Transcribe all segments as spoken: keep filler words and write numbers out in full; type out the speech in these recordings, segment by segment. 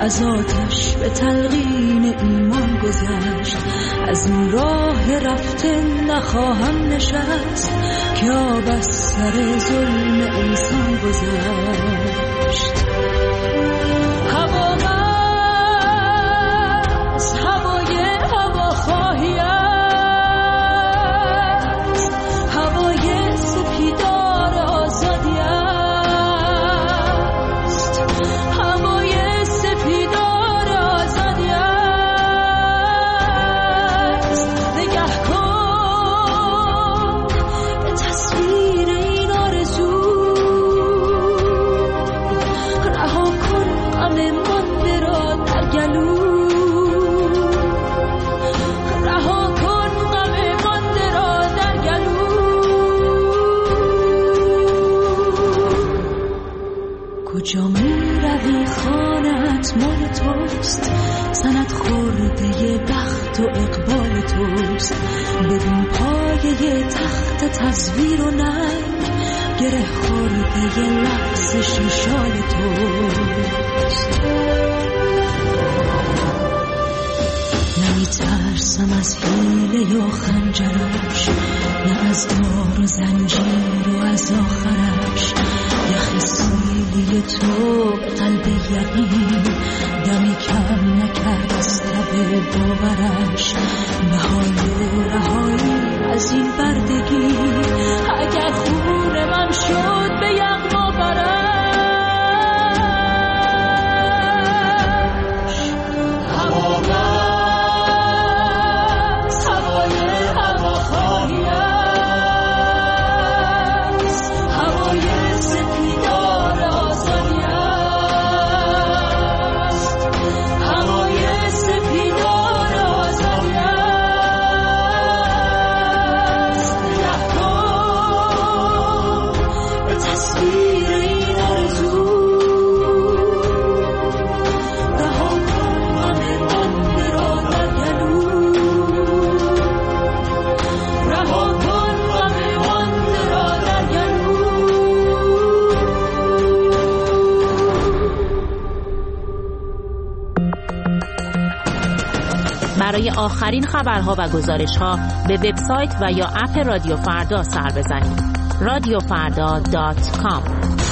از آتش به تلقین ایمان گذشت. از این راه رفته نخواهم نشست که آب از سر ظلم انسان گذشت. هوا از هوای هوا خواهی است، هوای سپیدار آزادی است، هوای سپیدار آزادی است. نگه کن به تصویر این آرزو، رها کن غم مانده را در گلو، رها کن غم مانده را در گلو. کجا می روی خانه‌ات مال توست، سند خورده بخت و اقبال توست. بدون پایه تخت تزویر و ننگ، گره خورده لغزش شال توست. نمی ترسم از حیله یا خنجرش، نه از دار و زنجیر و از آخرش. یخ سیلی تو به قلب یقین، دمی کم نکرد از تب باورش. نهای رهایی از این بردگی، اگر خون من شد به یغما برش. هوا بس هوای هوا خواهی است، هوای سپیدار آزادی است، هوای سپیدار آزادی است. نگه کن به تصویر این آرزو، رها کن غم مانده را در گلو، رها کن غم مانده را در گلو. برای آخرین خبرها و گزارش‌ها به وبسایت و یا اپ رادیو فردا سر بزنید. رادیو فردا دات کام.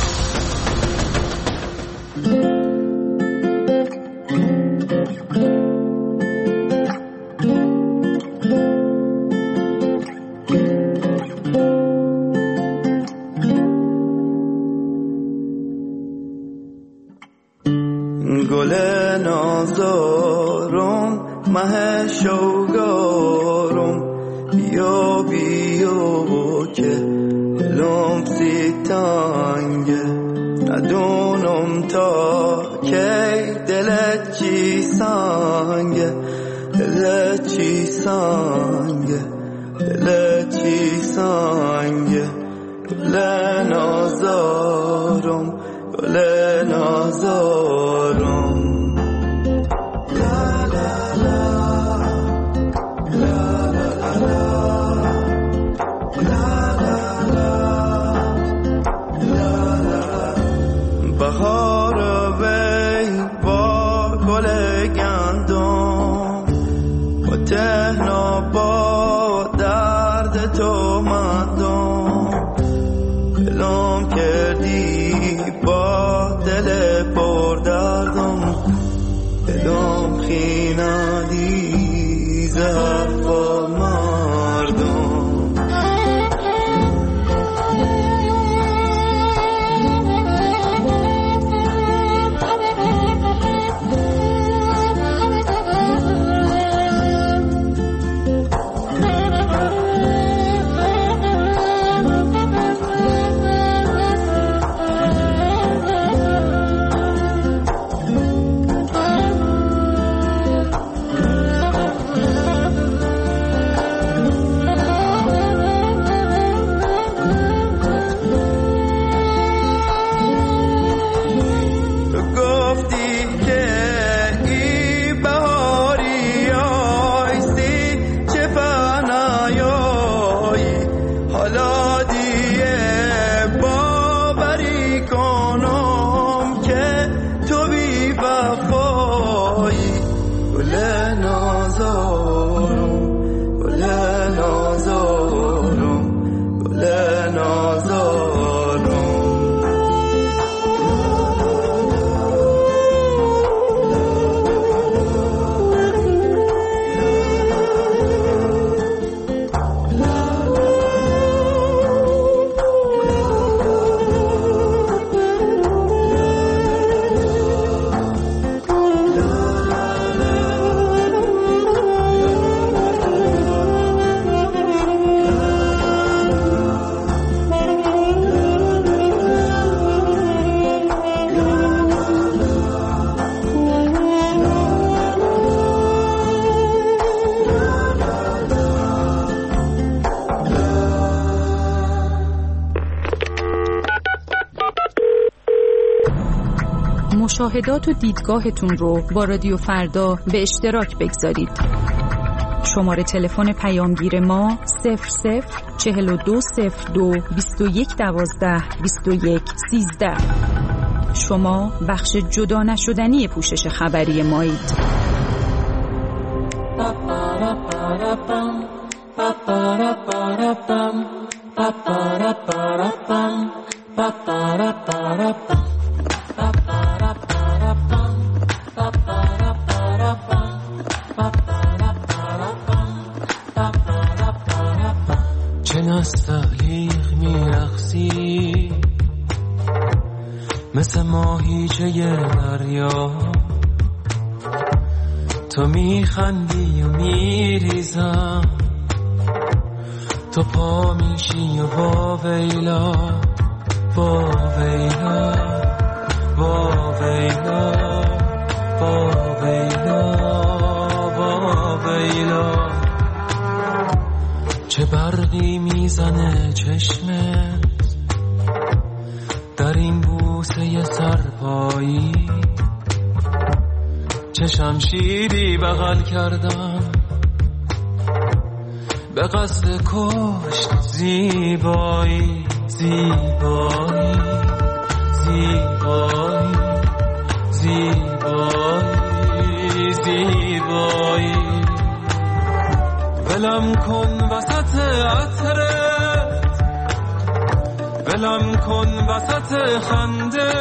گل نازارم مه شوگارم، بیا بیا که لم سی تانگه. ندونم تا کی دلت چی سانگه، دلت چی سانگه، دلت چی سانگه. گل نازارم گل نازارم. بهار وی با گل گندم، با تهنا با درد تو مندم. دلم کردی با دل پر دردم، دلم خینادی زهر با مردم. وفا گل نازارم گل نازارم گل نازارم مشاهدات و دیدگاهتون رو با رادیو فردا به اشتراک بگذارید. شماره تلفن پیامگیر ما صفر صفر چهل و دو صفر دو بیست و یک دوازده بیست و یک سیزده. شما بخش جدا نشدنی پوشش خبری مایید. چه نستعلیق میرقصی مثل ماهیچه دریا، تو میخندی و میریزم، تو پا میشی و با ویلا با ویلا با ویلا با ویلا با ویلا. چه برقی میزنه چشمت در این بوسه سرپایی، چه شمشیری بغل کردم به قصد کشت زیبایی زیبایی زیبایی زیبایی زیبایی. ولم کن وسط عطرت، ولم کن وسط خنده،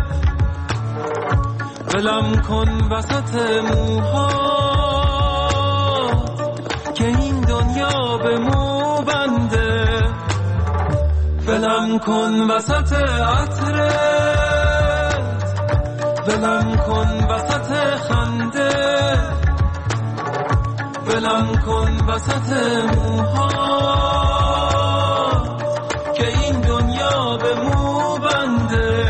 ولم کن وسط موهات که این دنیا به مو بنده. ولم کن وسط عطرت، ولم کن وسط خنده، ولم کن وسط موهات که این دنیا به مو بنده.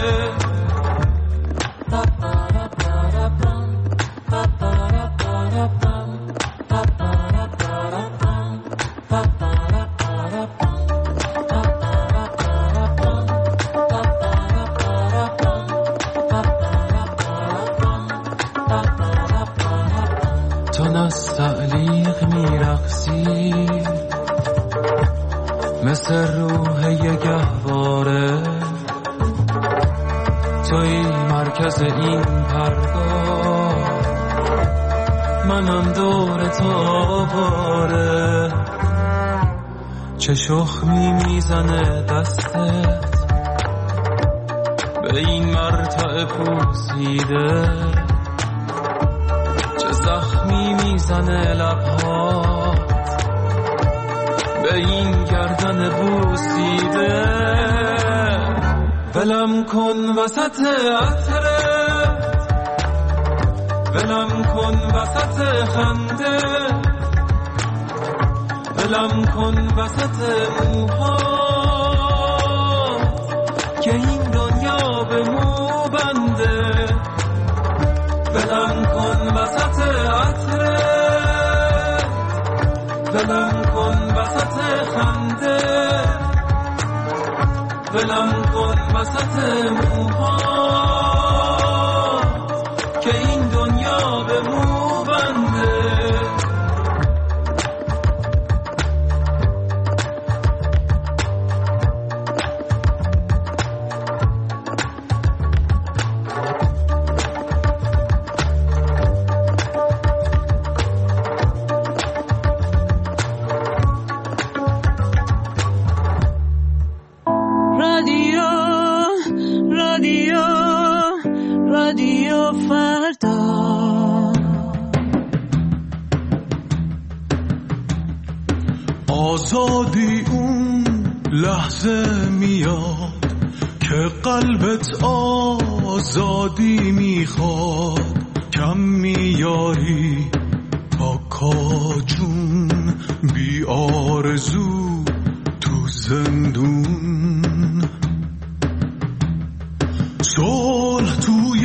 تو نستعلیق میرقصی مثل روح یه گهواره، توی مرکز این پرگاه، منم دور تو آواره. چه شخمی میزنه دستت به این مرتع پوسیده، چه زخمی میزنه لبهات به این گردن بوسیده. ولم کن وسط عطرت، ولم کن وسط خنده، ولم کن وسط موهات که این دنیا به مو بنده. ولم کن وسط عطرت، ولم کن وسط خنده، ولم کن وسط موهات که این دنیا به مو بنده. آزادی اون لحظه میاد که قلبت آزادی میخواد. کم میاری کاکا جون بی آرزو تو زندون. صلح توی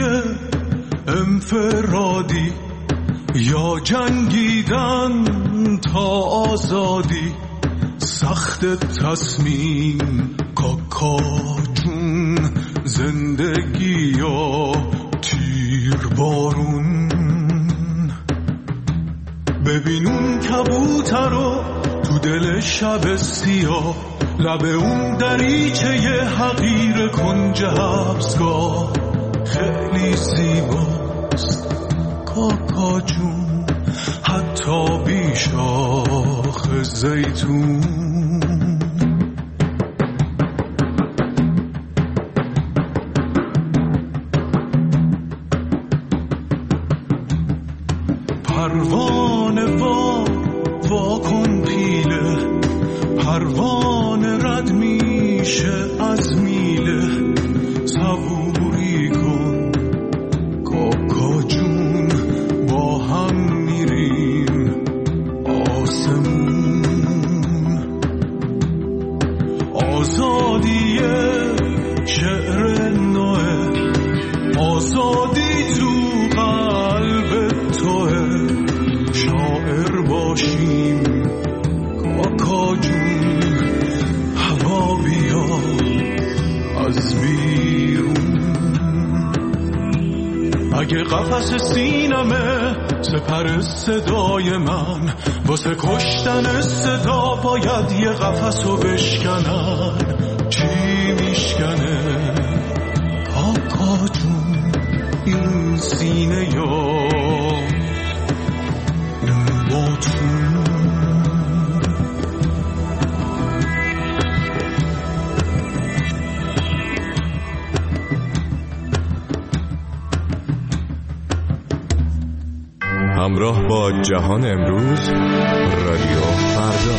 انفرادی یا جنگیدن تا آزادی، سخت تصمیم کاکا جون، زندگی یا تیر بارون. ببین اون کبوتر رو تو دل شب سیاه، لب اون دریچه ی حقیر کنج حبسگاه. خیلی زیباست کاکا جون، حتی بی شاخ زیتون. پروانه وا وا کن پیله، پروانه رد میشه از میله. صبوری کن کاکا جون، با هم میریم آسمون. آزادی شعر نوه، آزادی تو قلب توه. شاعر باشیم کاکا جون، هوا بیا از بیرون. اگه قفس سینمه سپر صدای من، واسه کشتن صدا باید یه قفسو بشکنن. چی میشکنه کاکا جون این سینه یا باتون؟ همراه با جهان امروز، رادیو فردا.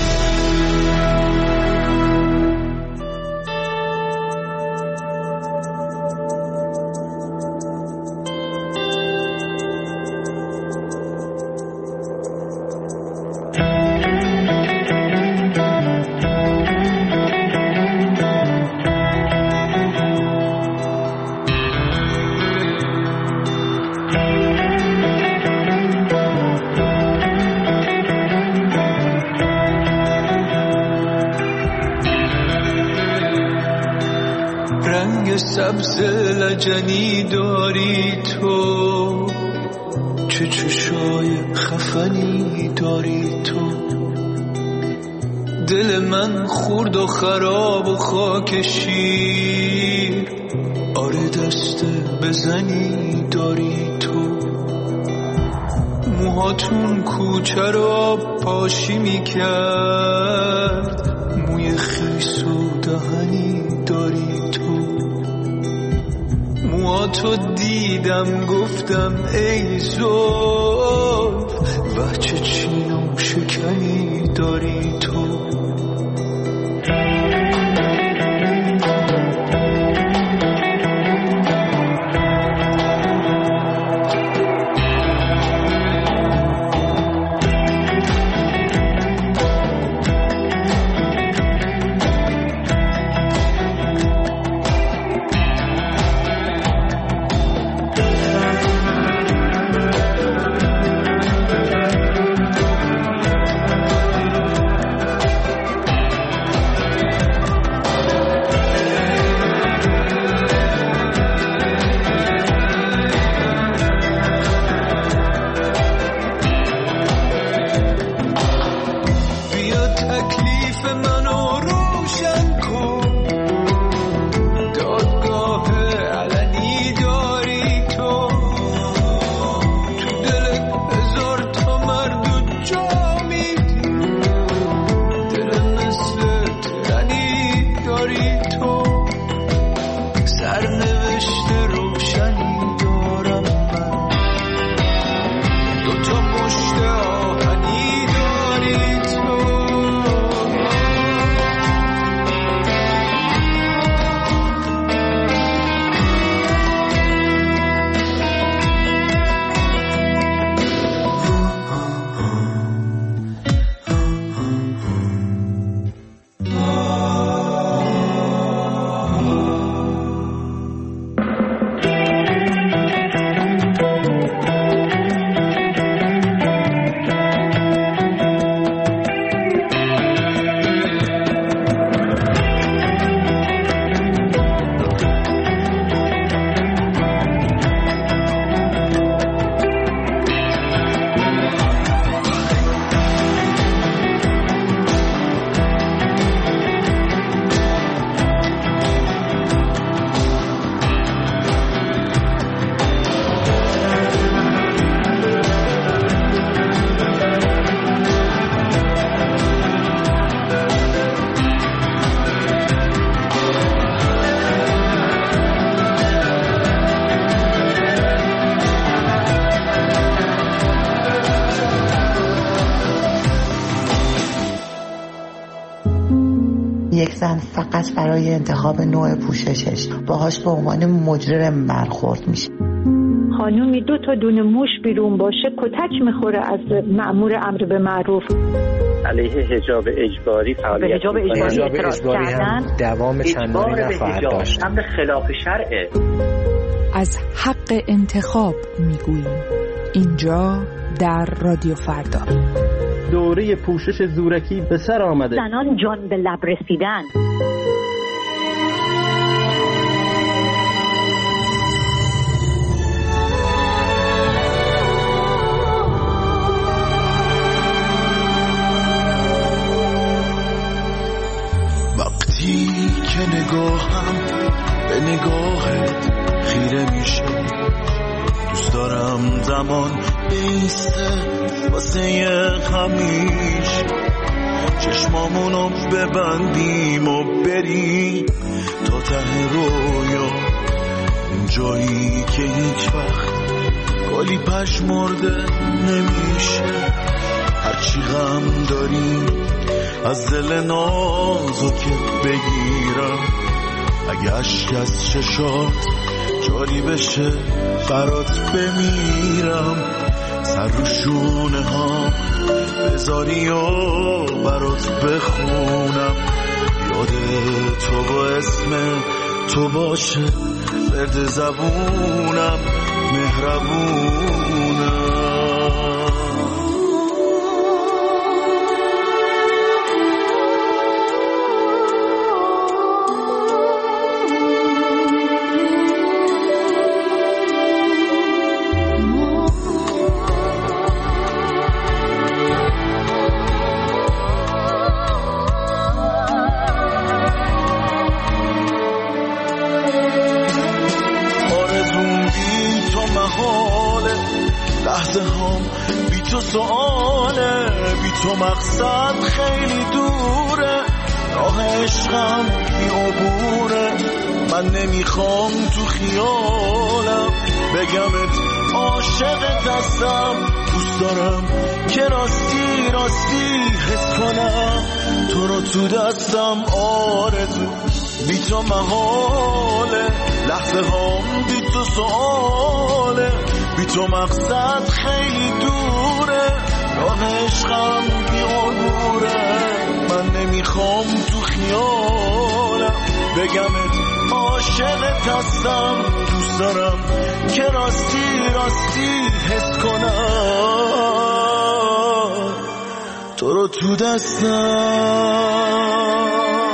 سبز لجنی داری تو، چه چشای خفنی داری تو. دل من خورد و خراب و خاک شیر، آره دست بزنی داری تو. موهاتون کوچه رو آب پاشی میکرد، موی خیس و دهنی داری تو. موهاتو دیدم گفتم ای زلف، وچه چین و شکنی داری تو. زن فقط برای انتخاب نوع پوششش باهاش به عنوان مجرم برخورد میشه. خانومی دو تا دونه موش بیرون باشه کتک میخوره از مأمور امر به معروف. علیه حجاب اجباری فعالیت حجاب اجباری, اجباری هم دوام چندانی نخواهد داشت. هم به خلاف شرعه. از حق انتخاب میگوییم اینجا در رادیو فردا. دوره پوشش زورکی به سر آمده. زنان جان به لب رسیدن. وقتی که نگاهم به نگاهت خیره میشه، دوست دارم زمان بیسته واسه همیشه، چشمامونو ببندیم و بریم تا ته رویا، اون جایی که هیچ وقت گلی پژمرده نمیشه. هرچی غم داریم از دل نازکت بگیرم، اگه اشک از چشات جاری بشه برات بمیرم، سر رو شونه ها بذاری و برات بخونم، یاد تو با اسم تو باشه ورد زبونم، مهربونم. لحظه هم بی تو سؤاله، بی تو مقصد خیلی دوره، راه عشقم بی عبوره، من نمیخوام تو خیالم بگمت عاشقت هستم، دوست دارم که راستی راستی حس کنم تو رو تو دستم، آرزو بی تو محاله، لحظه هم بی تو سؤاله، بی تو مقصد خیلی دوره، راه عشقم بی عبوره، من نمیخوام تو خیالم بگمت عاشقت هستم، دوست دارم که راستی راستی حس کنم تو رو تو دستم.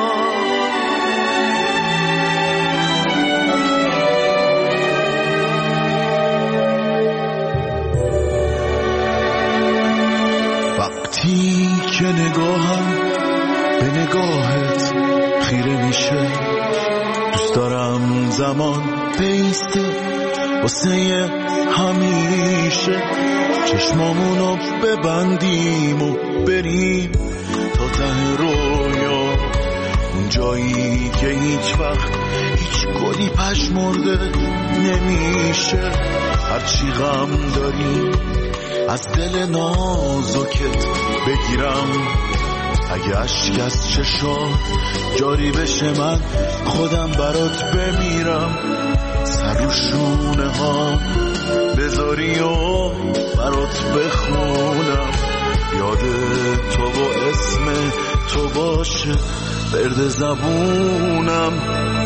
وقتی که نگاهم به نگاهت خیره میشه، دوست دارم زمان بیسته واسه همیشه، چشمامونو ببندیم و بریم تا ته رویا، اون جایی که هیچ وقت هیچ گلی پژمرده نمیشه. هرچی غم داریم از دل نازکت بگیرم، اگه اشک از چشات جاری بشه من خودم برات بمیرم، سر رو شونه ها بذاری و برات بخونم، یاد تو با اسم تو باشه ورد زبونم،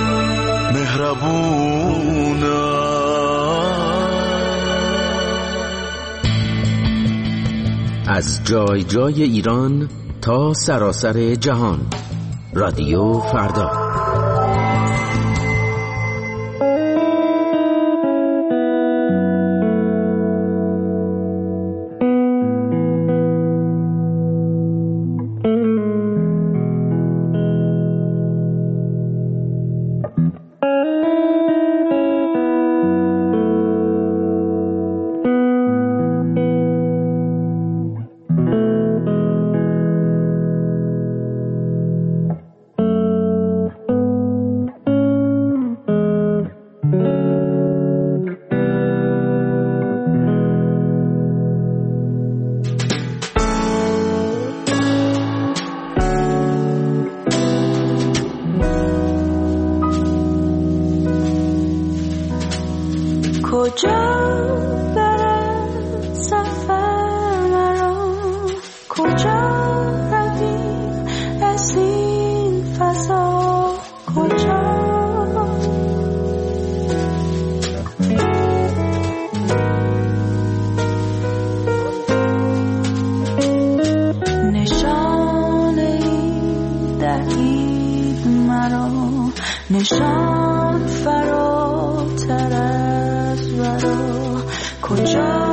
مهربونم. از جای جای ایران تا سراسر جهان، رادیو فردا. کجا برد سفر مرا، کجا رویم از این فضا، کجا نشان فراتر از ورا، کجا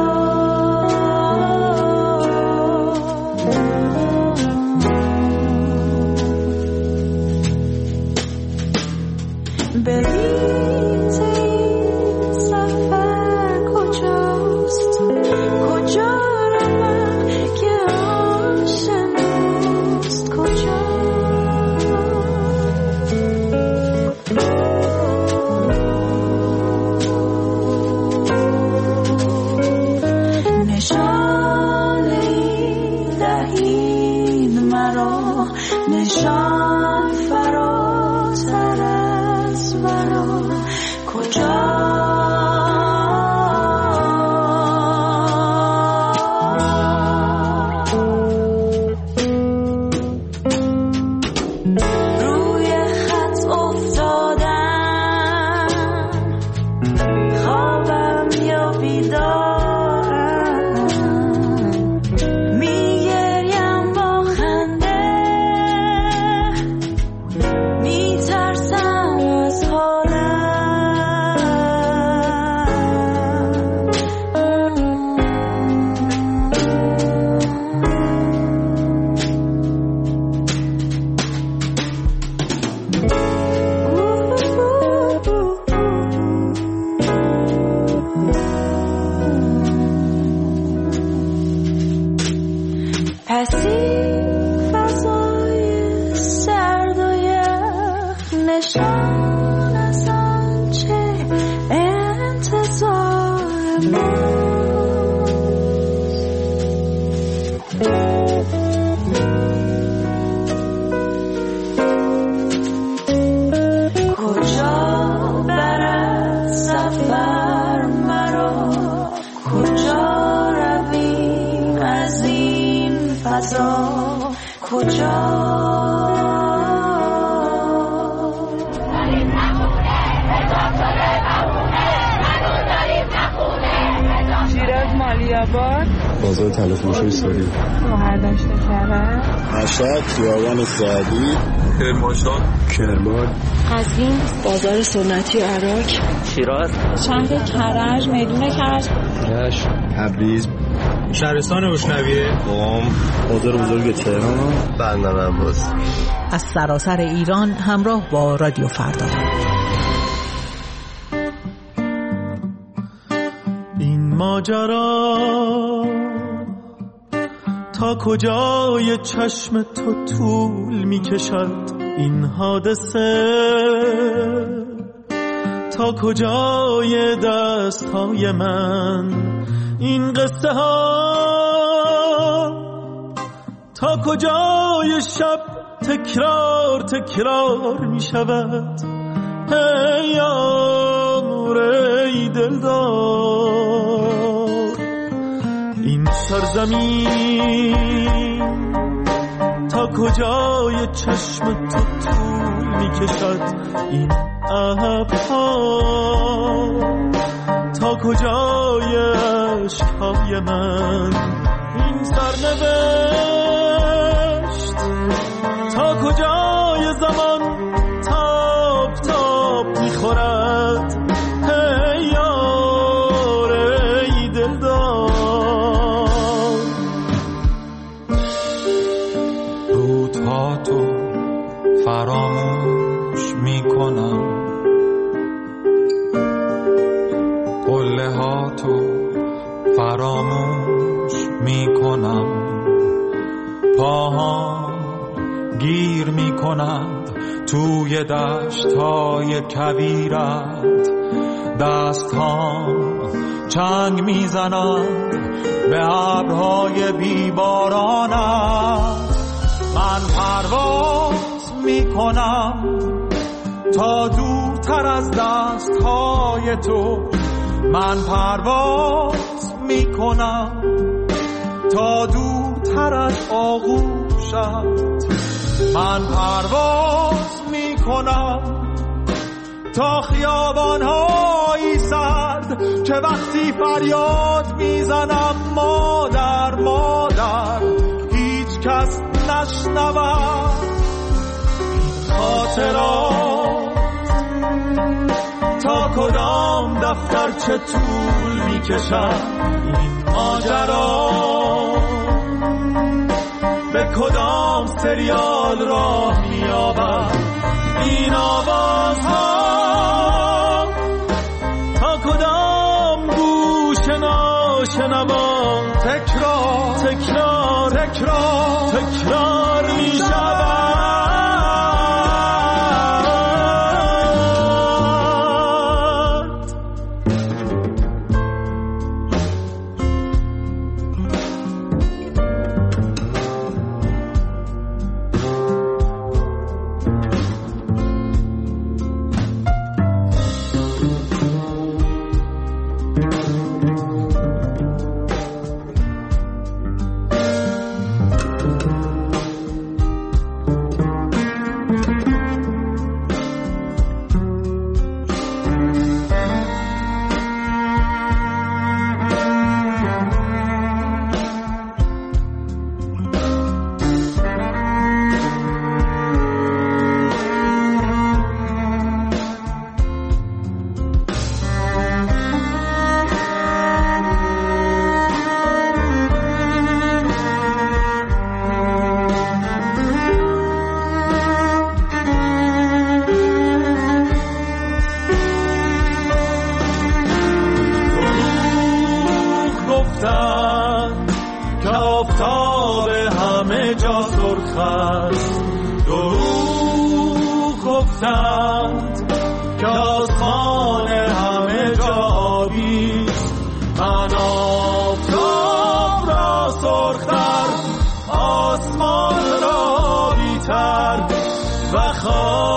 بلیت این سفر کجاست، کجا روم که آشناست، کجا نشان فراتر از ورا، کجا روی خط افتادم، خوابم یا بیدارم، میگریم با خنده، میترسم از حالم، پس این فضای سرد و یخ نشان از آنچه انتظار ماست، کجا برد سفر مرا، کجا رویم از این فضا، کجا شیراز مالیاباد، بازار تلفروشی ساری، مهردشت کرد، مشهد خیابان سعدی، کرمانشاه، کرمان، قزوین، بازار سنتی عراق، شیراز، شهر کرج، میدون کرج، رشت، تبریز، شهرستان اشنویه، قم، بازار بزرگ تهران، بندر عباس. از سراسر ایران همراه با رادیو فردا. این ماجرا تا کجای چشم تو طول می کشد، این حادثه تا کجای دست های من، این قصه ها تا کجای شب تکرار تکرار می شود. ای امور ای دلدار، این سرزمین تا کجای چشم تو طول می کشد، این ابرها تا کجای عشقهای من، این سرنوشت تا کجای زمان تاب تاب میخورد. ای یار ای دلدار، روزها تو فراموش میکنم، قله ها تو فراموش میکنم، پاها گیر میکنند توی دشت‌های کویرت، دست‌هام چنگ میزنند به ابرهای بیبارانت. من پرواز میکنم تا دورتر از دست‌های تو، من پرواز میکنم تا دورتر از آغوشت. من پرواز میکنم تا خیابان‌های سرد که وقتی فریاد میزنم مادر مادر هیچ کس نشنود. خاطرات تا کدام دفتر چه طول میکشد این ماجرا، به کدام سریال راه مییابد این آوازها، تا کدام گوش ناشنوا تکرار تکرار تکرار تکرار میشود. و خواهد